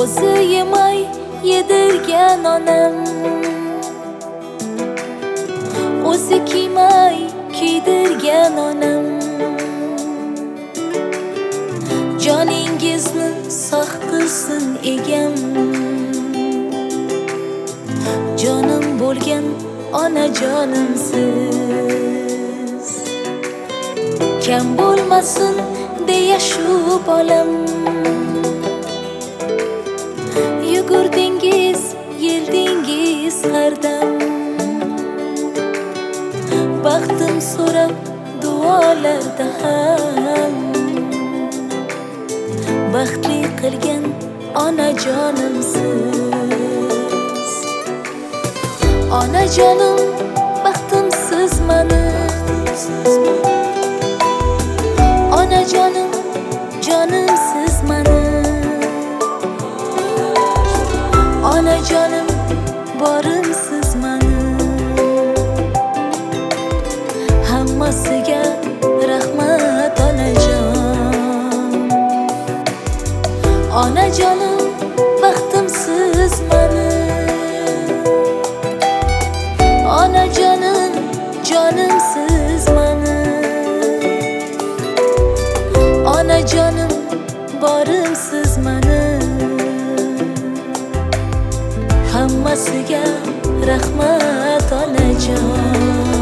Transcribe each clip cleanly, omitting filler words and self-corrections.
o'zi yemay yedirgan onam, o'zi kiymay kiydirgan onam, joningizni sog' qilsin egam, jonim bo'lgan onajonimsiz. Kam bo'lmasin deya shu bolam, yugurdingiz, yeldingiz har dam, baxtim so'rab duolarda ham, baxtli qilgan onajonimsiz. Onajonim, baxtimsizman. Onajonim, jonimsizman. Onajonim, borimsizman. Hammasiga rahmat onajon. Onajonim, baxtimsizman. Onajonim, jonimsizman. Onajonim, borimsizman. Hammasiga rahmat onajon.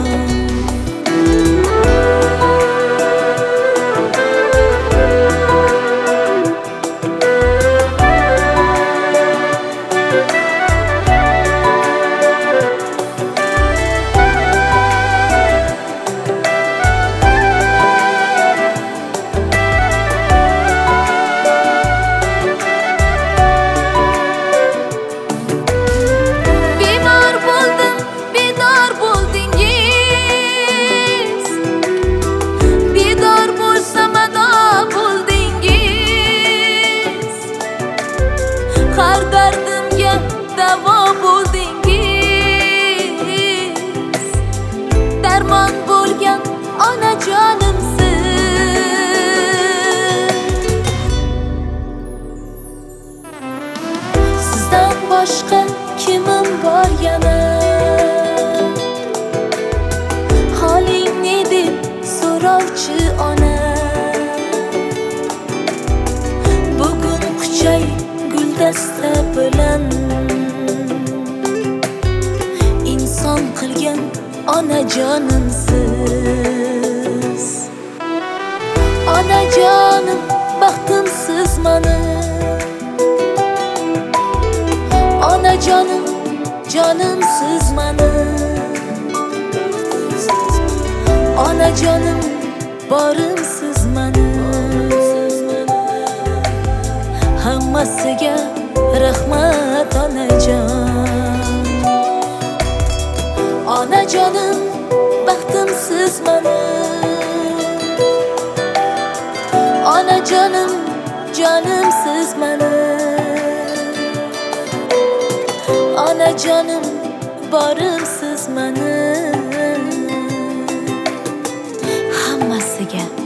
Har dardimga davo bo'ldingiz, darmon bo'lgan onajonimsiz. Sizdan boshqa kimim bor yana, holing ne deb so'rovchi ona. Bugun quchay guldasta bilan inson qilgan onajonimsiz. Onajonim, baxtimsizman. Onajonim, jonimsizman. Onajonim, borimsizman. Hammasiga rahmat onajon. Onajonim, baxtimsizman. Onajonim, jonimsizman. Onajonim, borimsizman. Hammasiga